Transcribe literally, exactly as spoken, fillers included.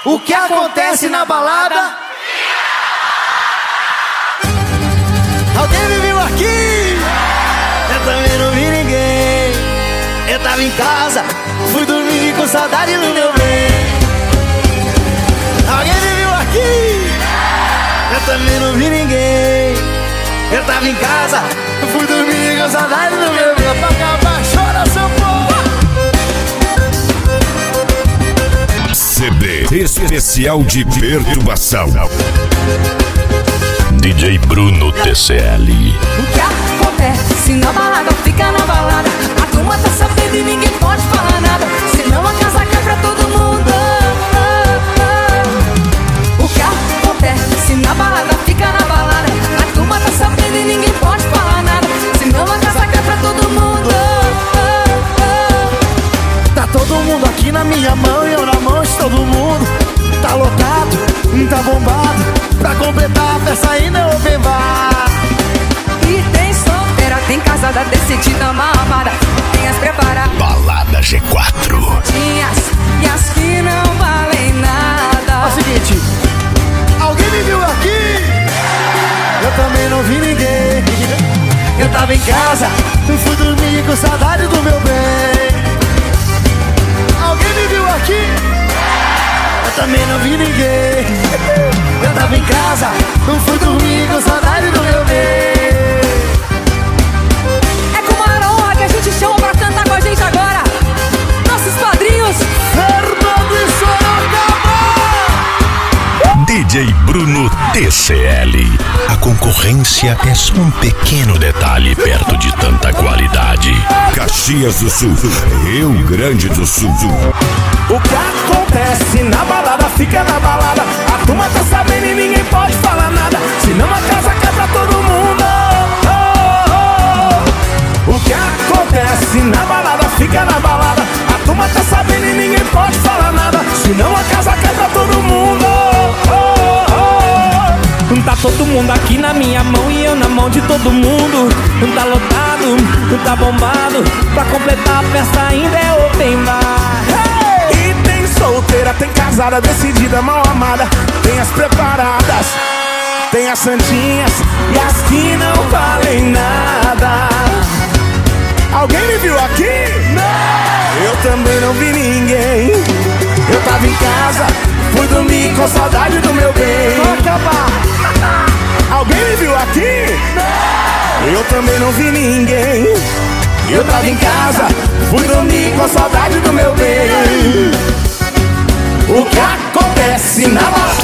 O que acontece na balada? Alguém me viu aqui? Eu também não vi ninguém. Eu tava em casa, fui dormir com saudade do meu bem. Alguém me viu aqui? Eu também não vi ninguém. Eu tava em casa, fui dormir com saudade do meu bem. Pra acabar, chora seu povo. C D especial de perturbação. D J Bruno T C L. O que acontece na balada fica na balada. A turma tá sabendo e ninguém pode falar nada, senão a casa quebra todo mundo. O que acontece na balada fica na balada. A turma tá sabendo e ninguém pode falar nada, senão a casa quebra todo mundo. Tá todo mundo aqui na minha mão e eu na mão de todo mundo. Tá lotado, tá bombado. Pra completar a festa ainda é open bar. E tem solteira, tem casada, decidida, mal amada. Tem as preparadas. Balada G quatro. Tinhas e as que não valem nada. É o seguinte, alguém me viu aqui? Eu também não vi ninguém. Eu tava em casa, fui dormir com saudade do meu bem. Alguém me viu aqui? Eu também não vi ninguém. Eu tava em casa, fui dormir com saudade do meu bem. É com uma honra que a gente chama pra cantar com a gente agora nossos padrinhos Fernando e Sorocaba. D J Bruno T C L. A concorrência é só um pequeno detalhe perto de tanta qualidade. Caxias do Sul, Rio Grande do Sul. O que acontece na balada fica na balada. A turma tá sabendo e ninguém pode falar nada, senão a casa quebra todo mundo. Oh, oh, oh. O que acontece na balada fica na balada. A turma tá sabendo e ninguém pode falar nada, senão a casa quebra todo mundo. Oh, oh, oh. Tá todo mundo aqui na minha mão e eu na mão de todo mundo. Tá lotado, tá bombado. Pra completar a festa ainda é open bar. Hey! Solteira, tem casada, decidida, mal amada. Tem as preparadas, tem as santinhas e as que não valem nada. Alguém me viu aqui? Não! Eu também não vi ninguém. Eu tava em casa, fui dormir com saudade do meu bem. Alguém me viu aqui? Não! Eu também não vi ninguém. Eu tava em casa, fui dormir com saudade do meu bem. O que acontece na balada?